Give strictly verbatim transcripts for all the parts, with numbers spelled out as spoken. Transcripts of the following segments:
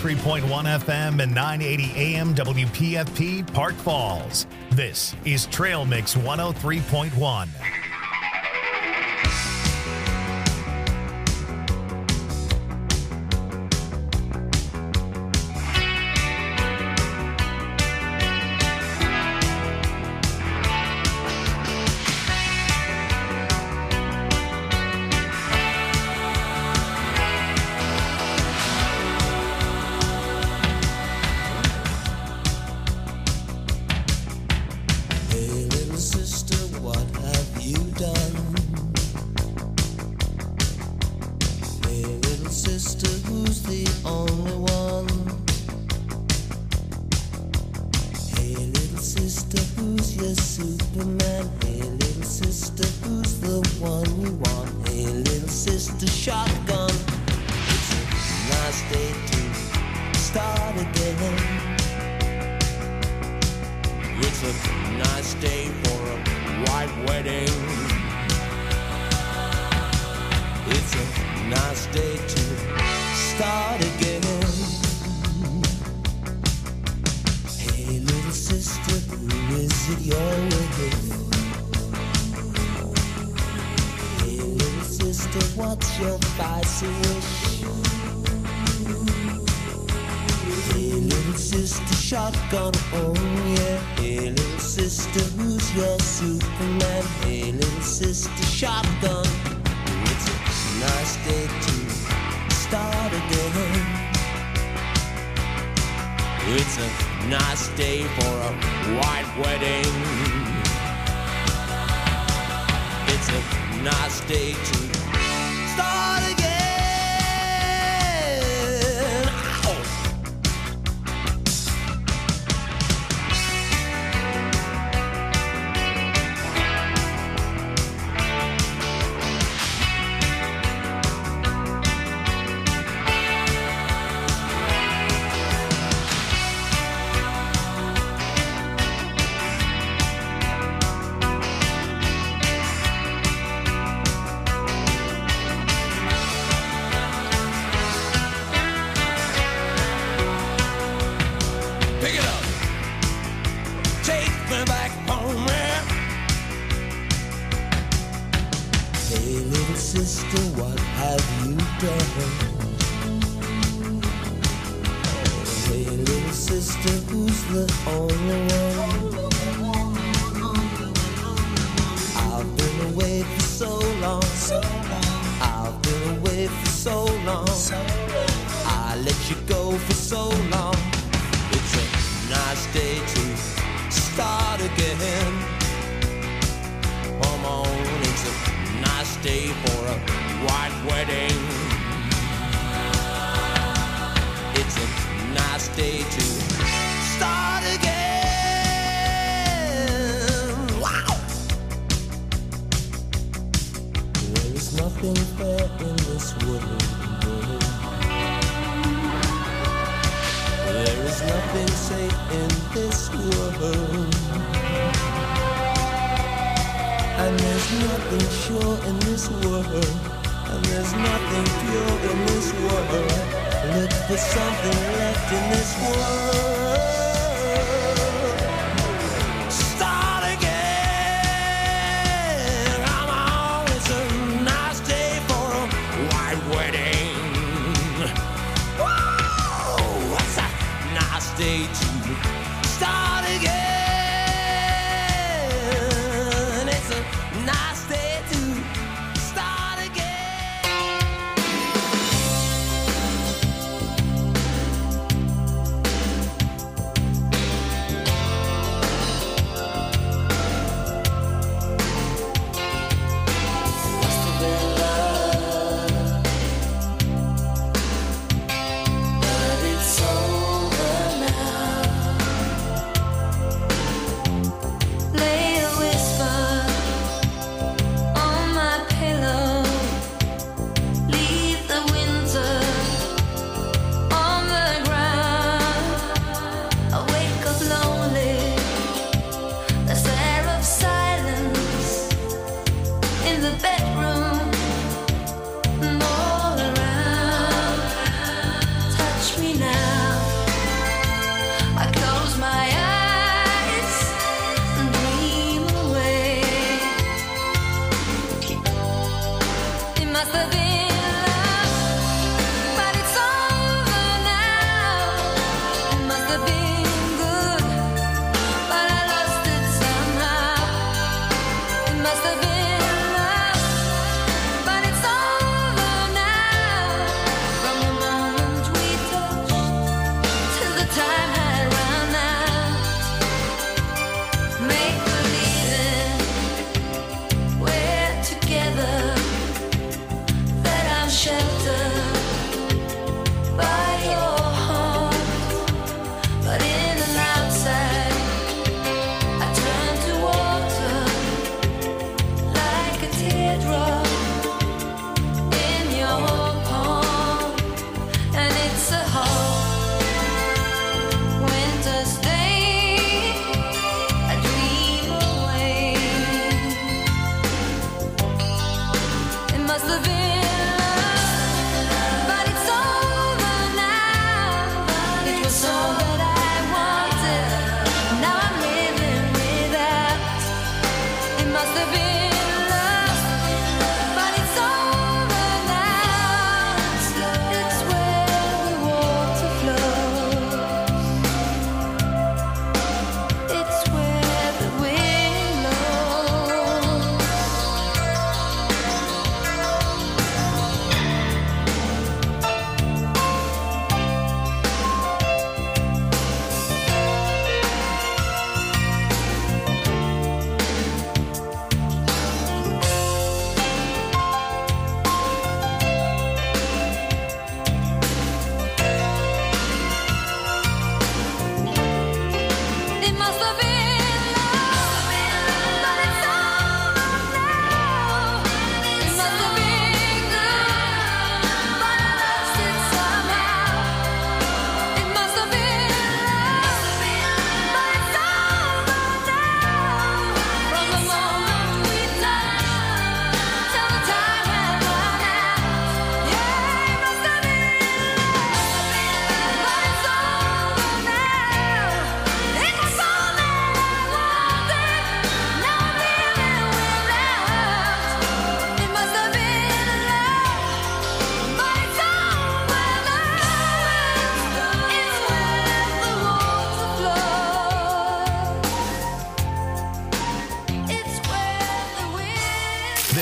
three point one F M and nine eighty A M W P F P Park Falls. This is Trail Mix one oh three point one.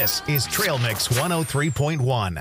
This is Trail Mix one oh three point one.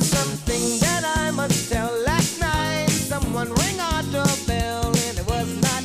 Something that I must tell. Last night someone rang our doorbell and it was not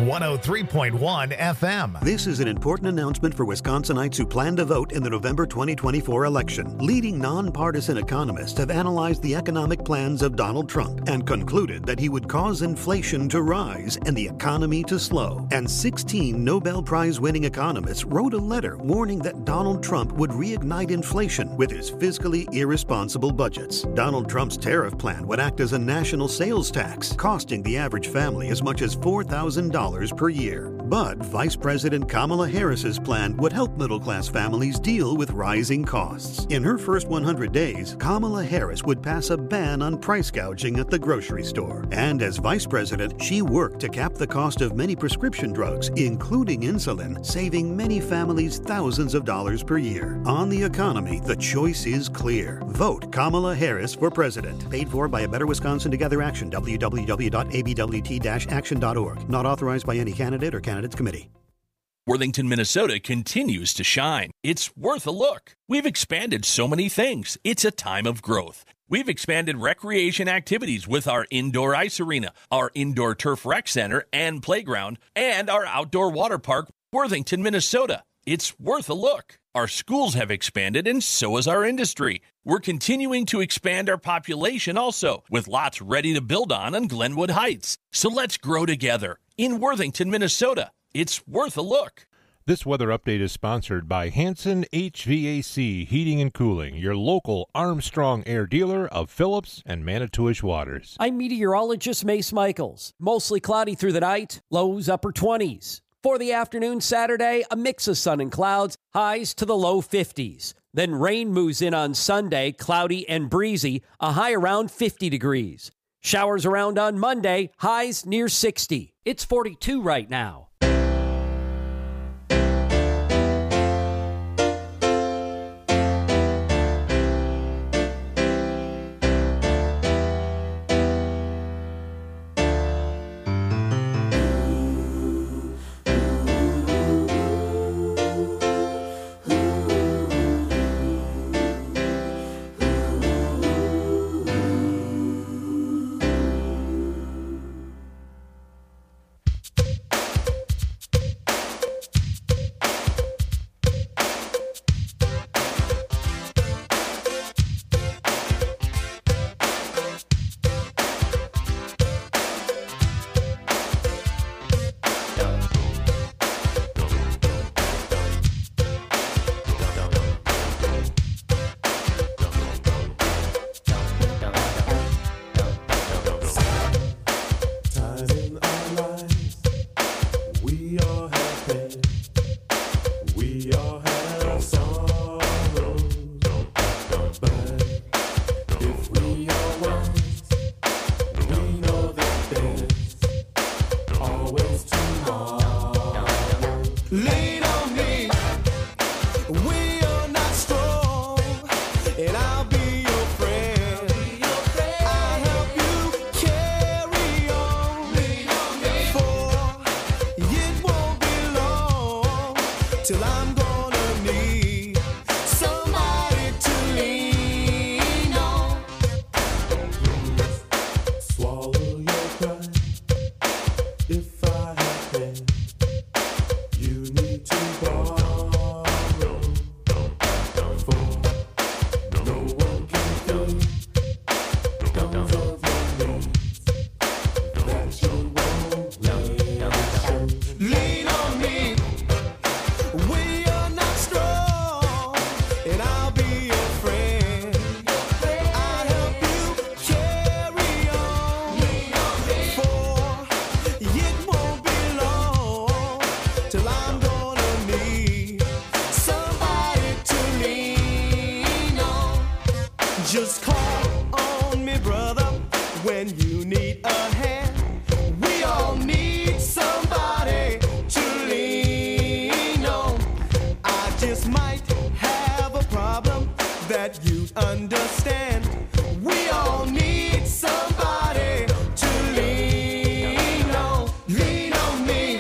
one oh three point one F M. This is an important announcement for Wisconsinites who plan to vote in the November twenty twenty-four election. Leading nonpartisan economists have analyzed the economic plans of Donald Trump and concluded that he would cause inflation to rise and the economy to slow. And sixteen Nobel Prize-winning economists wrote a letter warning that Donald Trump would reignite inflation with his fiscally irresponsible budgets. Donald Trump's tariff plan would act as a national sales tax, costing the average family as much as four thousand dollars per year. But Vice President Kamala Harris's plan would help middle-class families deal with rising costs. In her first one hundred days, Kamala Harris would pass a ban on price gouging at the grocery store. And as vice president, she worked to cap the cost of many prescription drugs, including insulin, saving many families thousands of dollars per year. On the economy, the choice is clear. Vote Kamala Harris for president. Paid for by a Better Wisconsin Together Action, w w w dot a b w t dash action dot org. Not authorized by any candidate or candidates committee. Worthington, Minnesota continues to shine. It's worth a look. We've expanded so many things. It's a time of growth. We've expanded recreation activities with our indoor ice arena, our indoor turf rec center and playground, and our outdoor water park, Worthington, Minnesota. It's worth a look. Our schools have expanded, and so has our industry. We're continuing to expand our population also, with lots ready to build on on Glenwood Heights. So let's grow together in Worthington, Minnesota. It's worth a look. This weather update is sponsored by Hanson H V A C Heating and Cooling, your local Armstrong Air dealer of Phillips and Manitowish Waters. I'm meteorologist Mace Michaels. Mostly cloudy through the night, lows upper twenties. For the afternoon Saturday, a mix of sun and clouds, highs to the low fifties. Then rain moves in on Sunday, cloudy and breezy, a high around fifty degrees. Showers around on Monday, highs near sixty. It's forty-two right now. Just call on me, brother, when you need a hand. We all need somebody to lean on. I just might have a problem that you'd understand. We all need somebody to lean on. Lean on me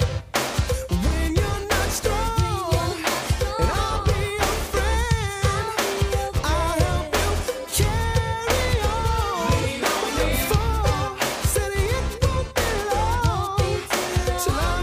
when you're not strong, and I'll be your friend. I'll help you carry on. Lean on me. For said it won't be long till I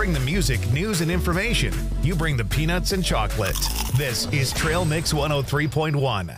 bring the music, news, and information. You bring the peanuts and chocolate. This is Trail Mix one oh three point one.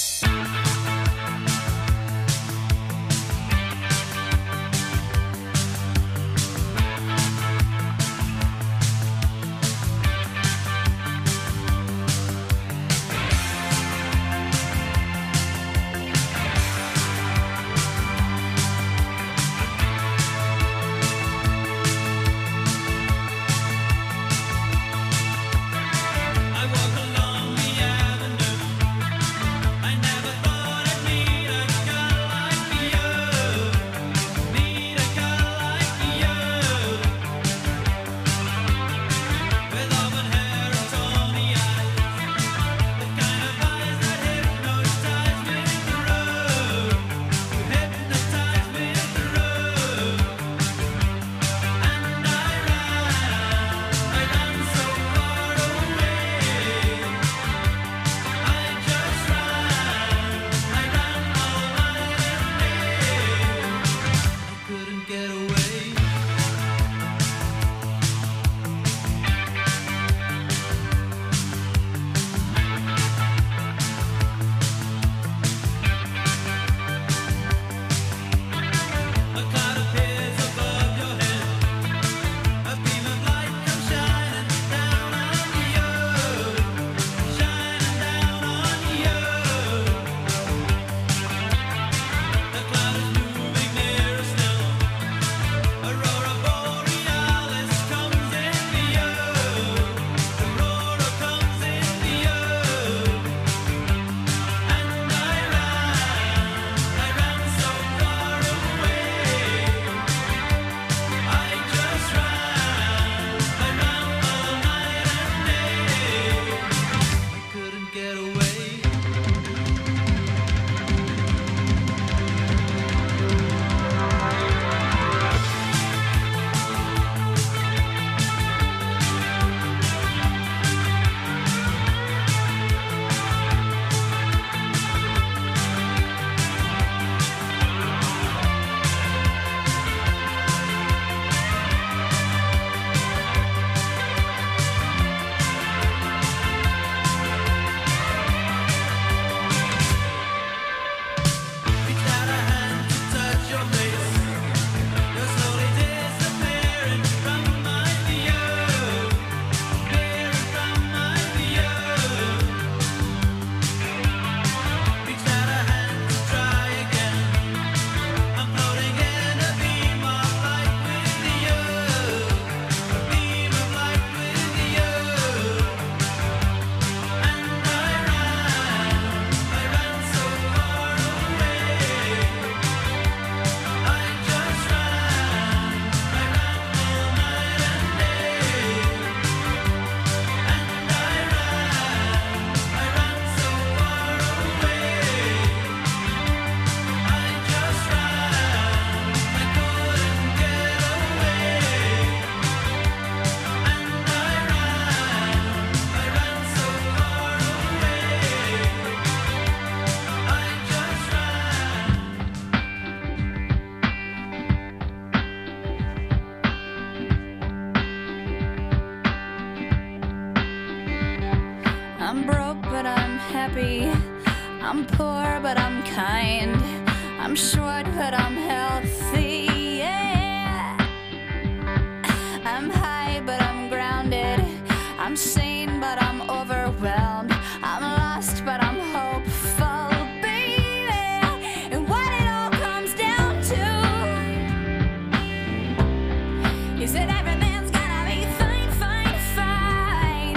I'm broke, but I'm happy. I'm poor, but I'm kind. I'm short, but I'm healthy. Yeah. I'm high, but I'm grounded. I'm sane, but I'm overwhelmed. I'm lost, but I'm hopeful, baby. And what it all comes down to is that everything's gonna be fine, fine, fine.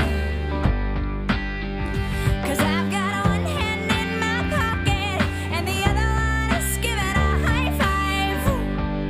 'Cause I've got one hand in my pocket and the other one is giving a high five.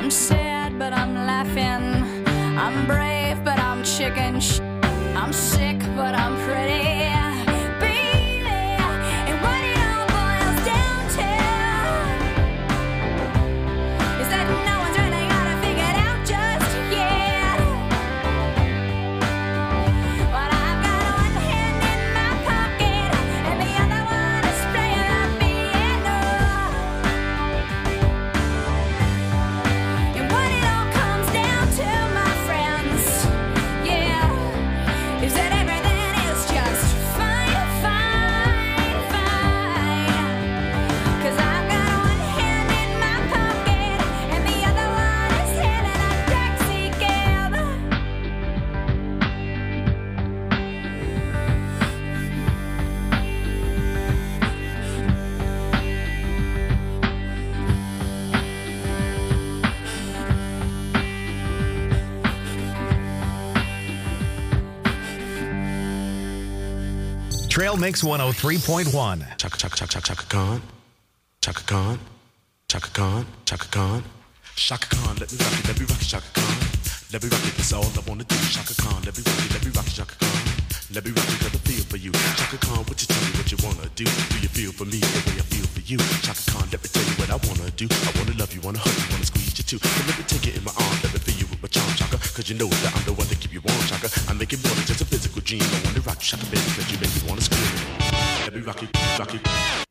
I'm sad, but I'm laughing. I'm brave, but I'm chicken sh- I'm sick, but I'm pretty. Baby, and what it all boils down to is that no one's really got it figured out just yet. But I've got one hand in my pocket and the other one is playing the piano. And what it all comes down to, my friends, yeah, is that everything is just fine, fine, fine. 'Cause I've got one hand in my pocket and the other one is hailing a taxi cab. Trail Mix one oh three point one. Chaka chaka chaka chaka chaka Khan, Chaka Khan, Chaka Khan, Chaka Khan, Chaka Khan. Let me rock it, let me rock it, Chaka Khan. Let me rock it, that's all I wanna do. Chaka Khan, let me rock it, let me rock it, Chaka Khan. Let me rock it, got a feel for you. Chaka Khan, what you tell me what you wanna do? Do you feel for me the way I feel for you? Chaka Khan, let me tell you what I wanna do. I wanna love you, wanna hug you, wanna squeeze you too. But let me take it in my arms, let me feel you with my charm, Chaka. Cause you know that I'm the one that keep you warm, Chaka. I make it more than just a physical dream. I wanna rock you, Chaka, baby, cause you make me wanna scream. Let me rock it, rock it.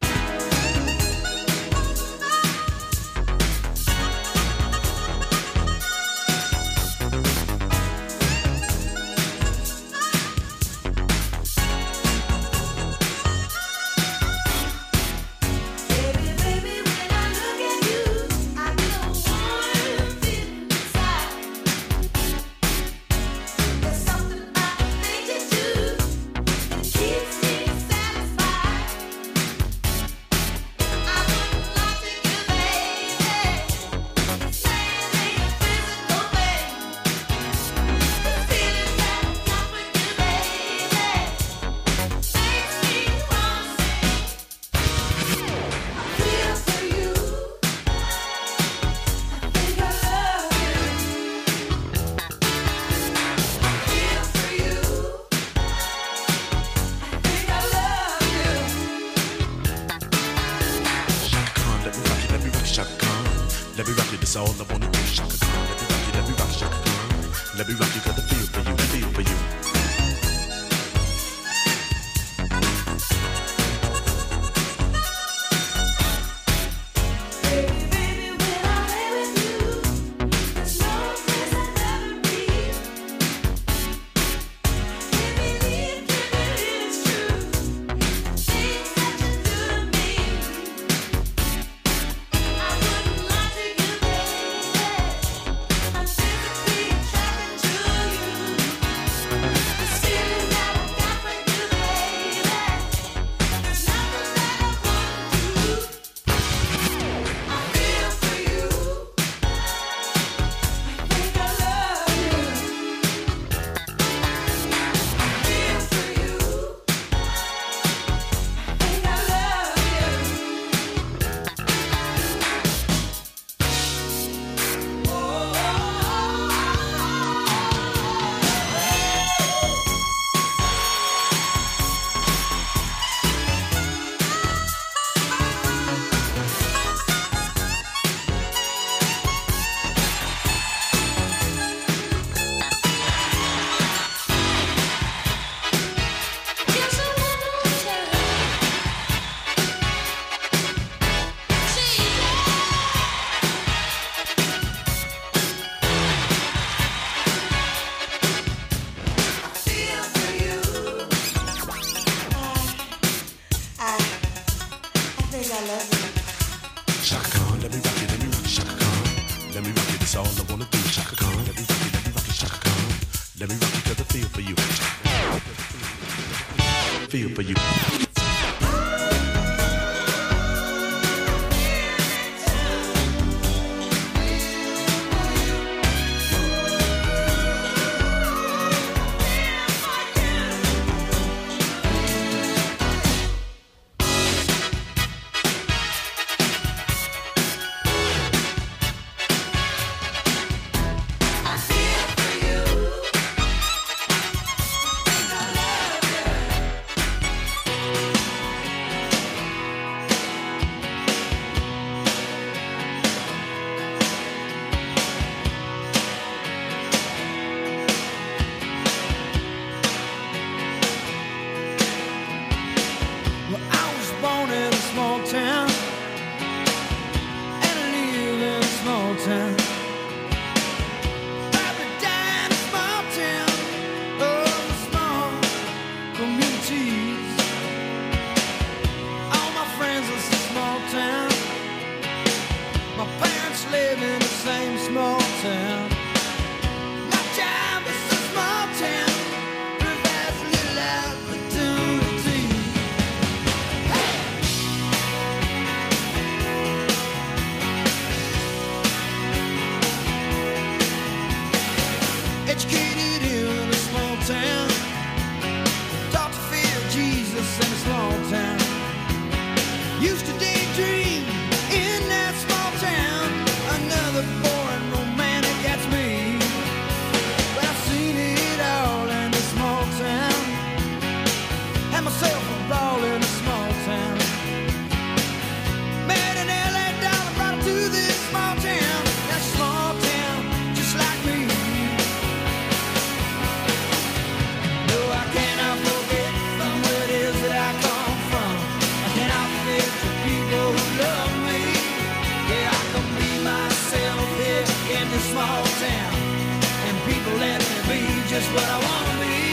Let me rock it, that's all I wanna do. Chaka Khan, let me rock it, let me rock it, Chaka Khan. Let me rock it, got the feel for you, feel for you. Feel for you. once lived in the same small town. My job is a small town, provides little opportunity. Hey! Educated in a small town, taught to fear Jesus in a small town. Used to daydream in that small town. Another boring romantic, that's me. But I've seen it all in a small town. Had myself a ball in a small town. Met an L A dollar, brought her to this small town. That small town, just like me. No, I cannot forget from where it is that I come from. I cannot forget the people who love me. Yeah, I can be myself here in this small town, and people let me be just what I want to be.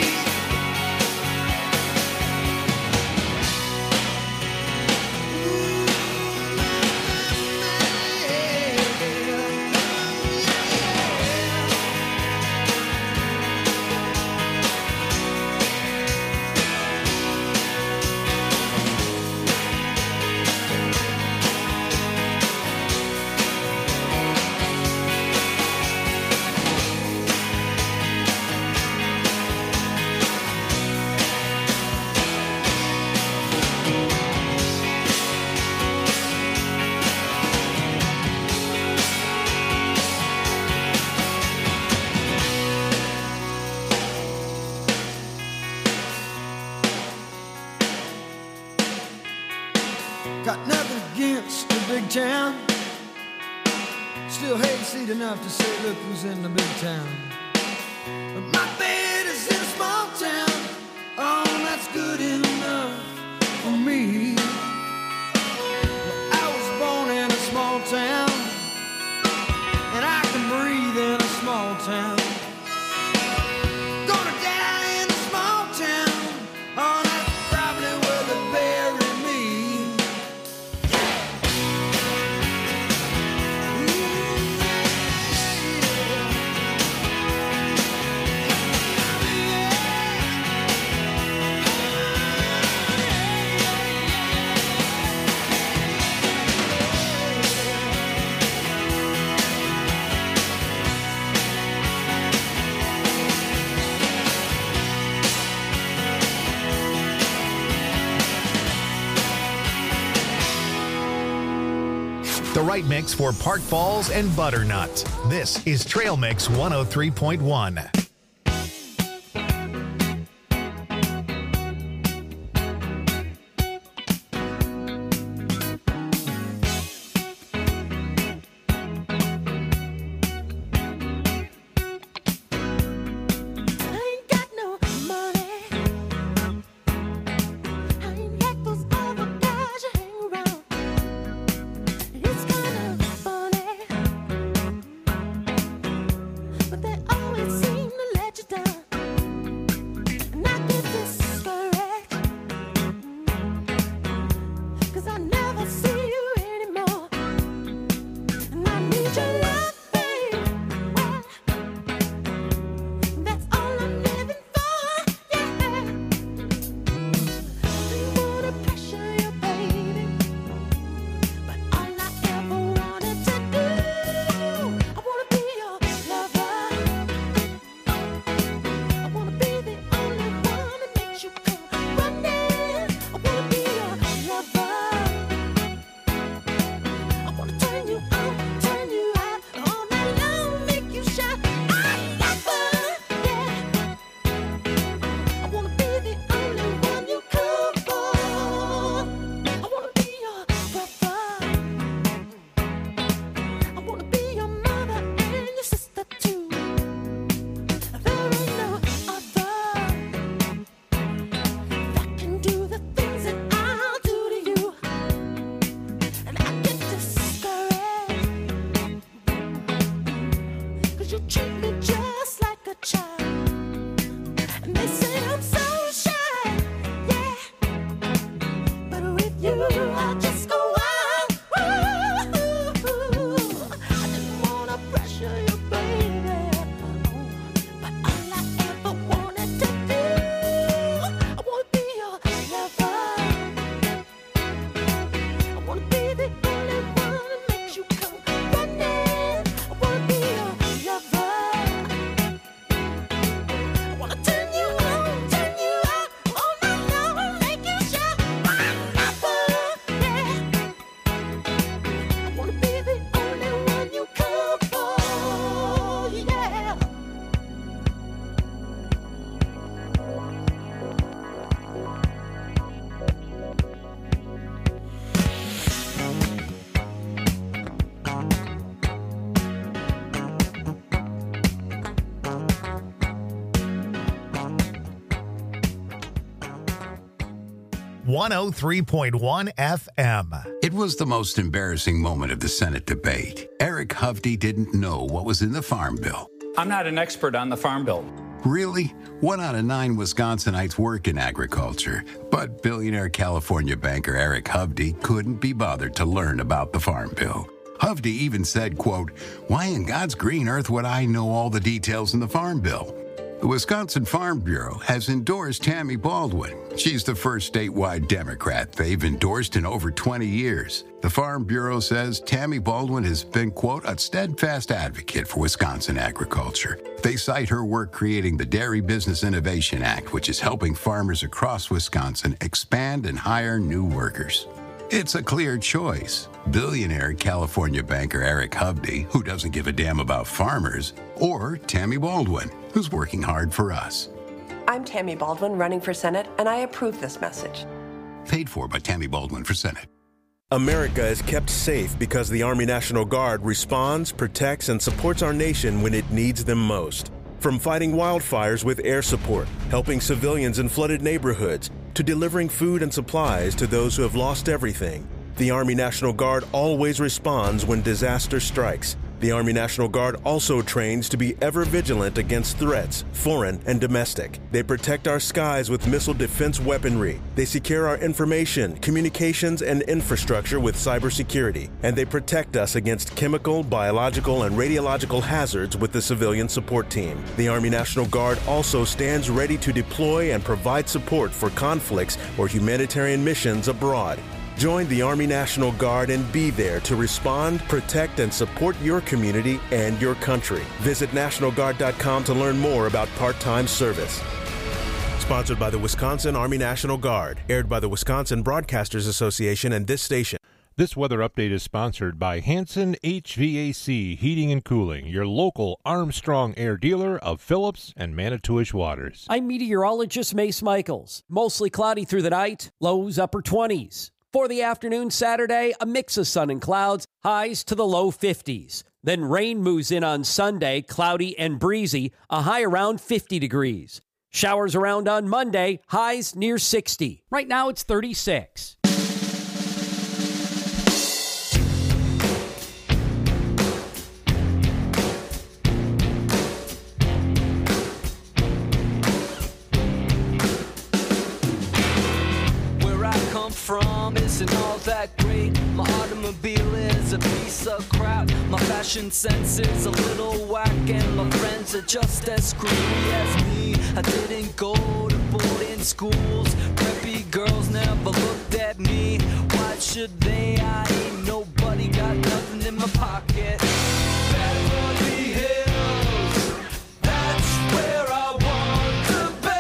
Got nothing against the big town. Still hate to see it enough to say, look who's in the big town. But my bed is in a small town. Oh, that's good enough for me. Well, I was born in a small town, and I can breathe in a small town. Gonna die in a small town. Oh, that's probably where they bury me. The right mix for Park Falls and Butternut. This is Trail Mix one oh three point one. But they always seem one oh three point one F M. It was the most embarrassing moment of the Senate debate. Eric Hovde didn't know what was in the Farm Bill. I'm not an expert on the Farm Bill. Really? One out of nine Wisconsinites work in agriculture, but billionaire California banker Eric Hovde couldn't be bothered to learn about the Farm Bill. Hovde even said, quote, "Why in God's green earth would I know all the details in the Farm Bill?" The Wisconsin Farm Bureau has endorsed Tammy Baldwin. She's the first statewide Democrat they've endorsed in over twenty years. The Farm Bureau says Tammy Baldwin has been, quote, "a steadfast advocate for Wisconsin agriculture." They cite her work creating the Dairy Business Innovation Act, which is helping farmers across Wisconsin expand and hire new workers. It's a clear choice. Billionaire California banker Eric Hovde, who doesn't give a damn about farmers, or Tammy Baldwin, who's working hard for us. I'm Tammy Baldwin, running for Senate, and I approve this message. Paid for by Tammy Baldwin for Senate. America is kept safe because the Army National Guard responds, protects, and supports our nation when it needs them most. From fighting wildfires with air support, helping civilians in flooded neighborhoods, to delivering food and supplies to those who have lost everything, the Army National Guard always responds when disaster strikes. The Army National Guard also trains to be ever vigilant against threats, foreign and domestic. They protect our skies with missile defense weaponry. They secure our information, communications, and infrastructure with cybersecurity. And they protect us against chemical, biological, and radiological hazards with the civilian support team. The Army National Guard also stands ready to deploy and provide support for conflicts or humanitarian missions abroad. Join the Army National Guard and be there to respond, protect, and support your community and your country. Visit National Guard dot com to learn more about part-time service. Sponsored by the Wisconsin Army National Guard. Aired by the Wisconsin Broadcasters Association and this station. This weather update is sponsored by Hanson H V A C Heating and Cooling, your local Armstrong Air dealer of Phillips and Manitowish Waters. I'm meteorologist Mace Michaels. Mostly cloudy through the night, lows upper twenties. For the afternoon Saturday, a mix of sun and clouds, highs to the low fifties. Then rain moves in on Sunday, cloudy and breezy, a high around fifty degrees. Showers around on Monday, highs near sixty. Right now it's thirty-six. From isn't all that great. My automobile is a piece of crap. My fashion sense is a little whack, and my friends are just as screwy as me. I didn't go to boarding schools. Preppy girls never looked at me. Why should they? I ain't nobody, got nothing in my pocket. Beverly Hills, that's where I want to be.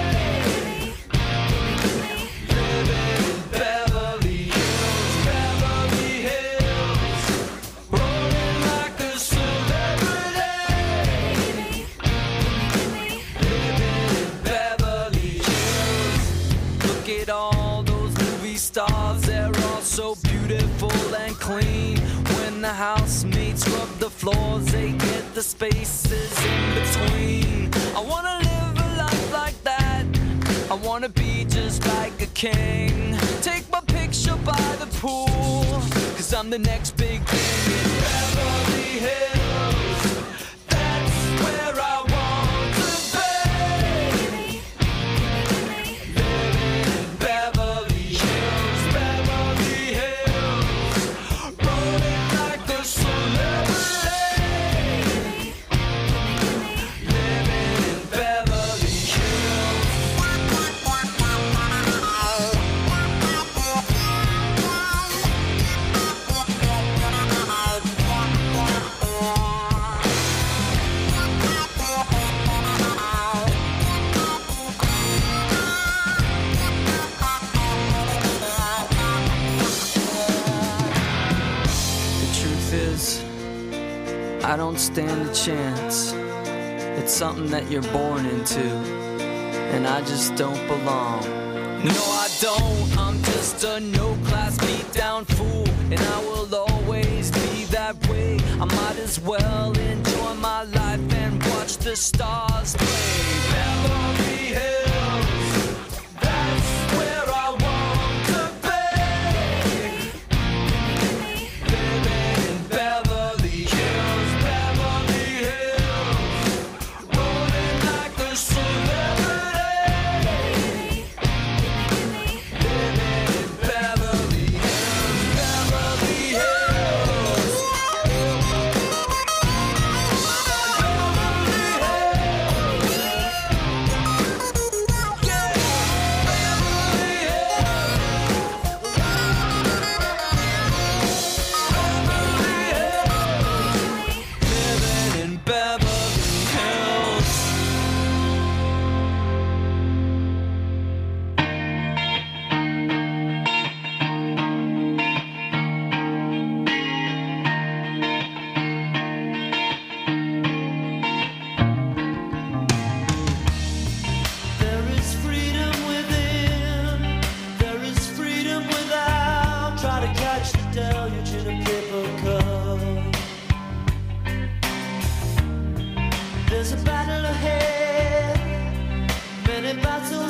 Stars, they're all so beautiful and clean. When the housemates rub the floors, they get the spaces in between. I wanna live a life like that. I wanna be just like a king. Take my picture by the pool, cause I'm the next big thing in Beverly Hills. That's where I want to be. Living in Beverly Hills, Beverly Hills, rolling like a celebrity. Living in Beverly Hills. I don't stand a chance. It's something that you're born into, and I just don't belong. No, I don't. I'm just a no-class beat-down fool, and I will always be that way. I might as well enjoy my life and watch the stars play. Beverly Hills, that's where I want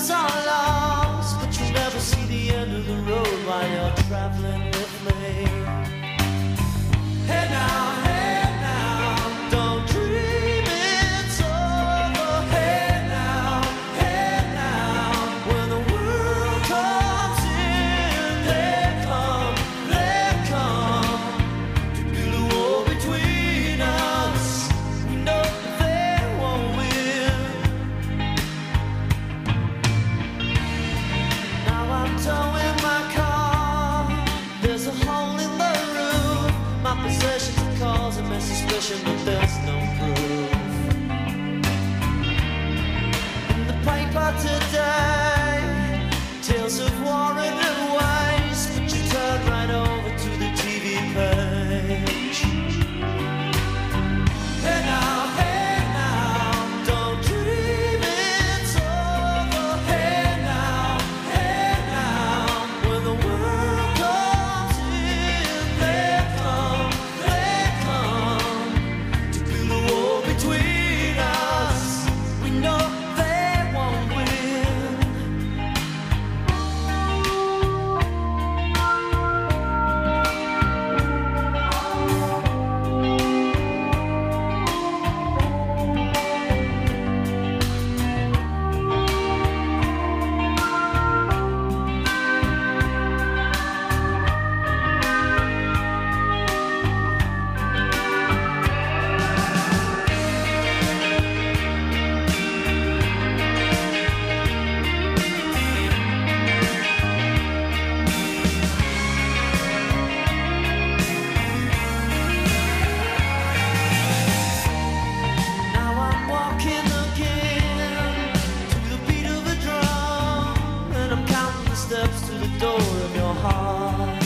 others are lost, but you never see the end of the road while you're traveling with me. Hey now, hey now, don't dream it's over. Hey now, hey now, when the world comes in, they come, they come to build a wall between us. We know they won't win. Now I'm towing my car. There's a hole in the roof. My possessions are causing me suspicion, but there's no proof. In the paper today, tales of war and waste, but you turn right over to the T V page. Hey now, hey now, don't dream it's over. Hey now, hey now, when the world comes in, they come, they come to build a wall between us. We know they won't win. Now I'm walking again to the beat of a drum, and I'm counting the steps to the door of your heart.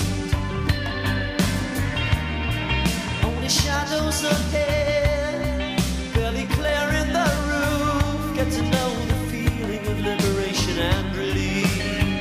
Only shadows ahead, barely clearing the roof. Get to know the feeling of liberation and release.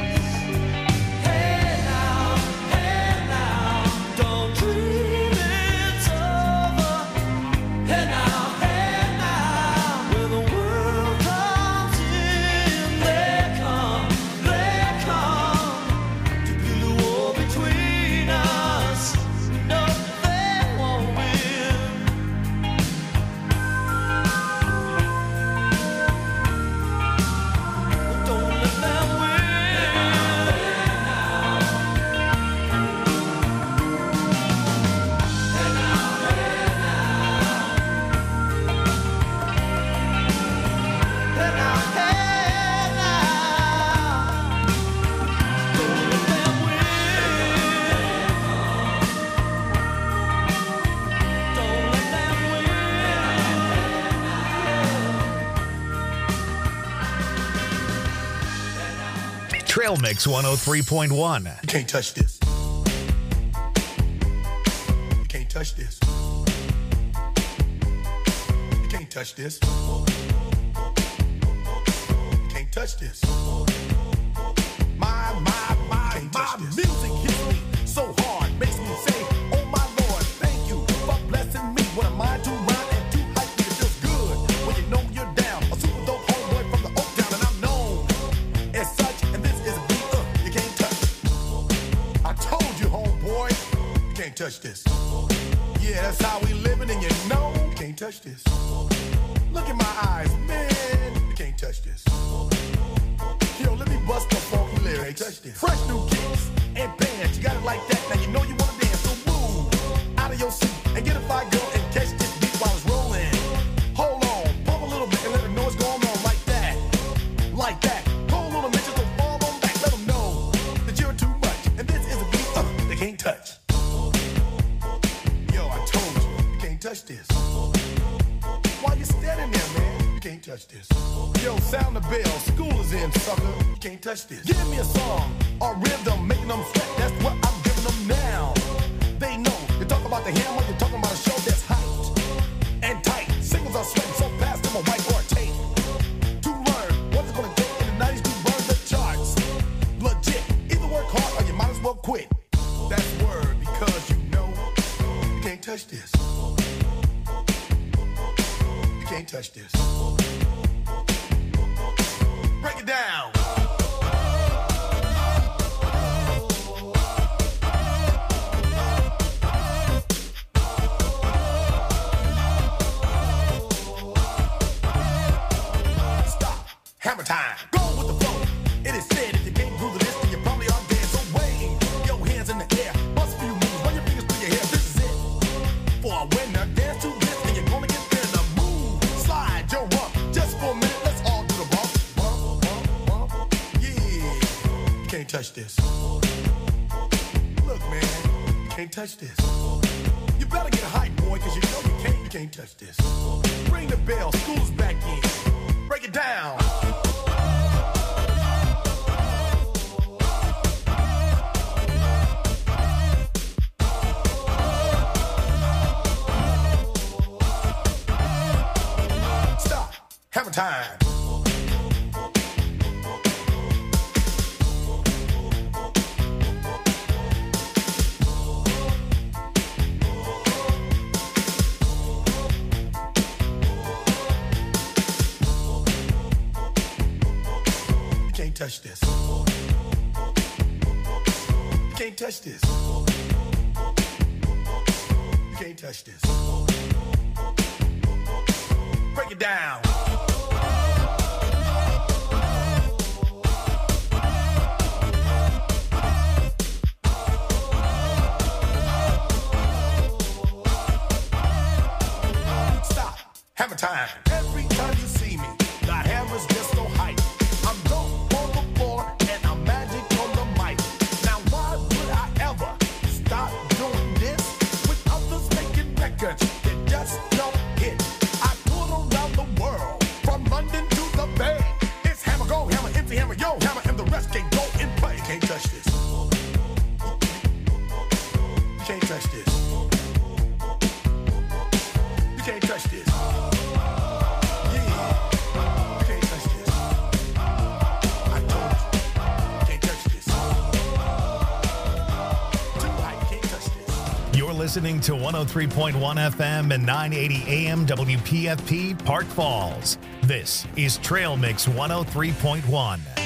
Hey now, hey now, don't dream it's over. Hey now, hey now, when the world comes in, they come, they come to build a wall between us. No, they won't win. Don't let them win. Hey now, hey now, don't let them win. Don't let them win. Trail Mix one oh three point one. You can't touch this. You can't touch this. You can't touch this. You can't touch this. My, my, my, my music hits me so hard, makes me say, oh my Lord, thank you for blessing me. What am I to rhyme and to hype me? It feels good when you know you're down. A super dope homeboy from the Oak Town, and I'm known as such. And this is a beat uh, you can't touch. I told you, homeboy, you can't touch this. Yeah, that's how we living, and you know you can't touch this. Look in my eyes, man, you can't touch this. Yo, let me bust the funky lyrics. Fresh new kicks and bands, you got it like that. Now you know you wanna dance, so move out of your seat and get a fire girl and catch this beat while it's rolling. Hold on, pump a little bit and let them know what's going on like that, like that. Hold on a minute, just don't fall on back. Let them know that you're too much, and this is a beat uh, they can't touch. Yo, I told you, you can't touch this. Why you standing there, man? You can't touch this. Yo, sound the bell, school is in, sucker. You can't touch this. Give me a song or rhythm, making them sweat. That's what I'm giving them now. They know. You talk about the hammer, you're talking about a show that's hyped and tight. Singles are sweating so fast, them a whiteboard tape. To learn what's it gonna take in the nineties to burn the charts. Legit. Either work hard or you might as well quit. That's word because you know you can't touch this. You can't touch this. Break it down. hammer time. Go with the flow. It is said if you can't groove the list, then you probably are dead. So wave your hands in the air. Bust a few moves, run your fingers through your hair. This is it. For a winner, dance to this, and you're gonna get there. The move, slide your rump. Just for a minute, let's all do the bump. Bump, bump, bump. Yeah. You can't touch this. Look, man, you can't touch this. You better get hype, boy, cause you know you can't, you can't touch this. Ring the bell, school's back in. Break it down. Stop. Hammer time. Touch this. You can't touch this. You can't touch this. Break it down. Stop. Hammer time. Every time you see me, the hammer's just so hype. I'm dope. It just don't hit. I pull around the world, from London to the Bay. It's hammer, go, hammer, empty hammer, yo, hammer, and the rest can go in play. You can't touch this. You can't touch this. You can't touch this. Yeah, you can't touch this. I told you, you can't touch this. Tonight, you can't touch this. You're listening to one oh three point one F M and nine eighty A M W P F P Park Falls. This is Trail Mix one oh three point one.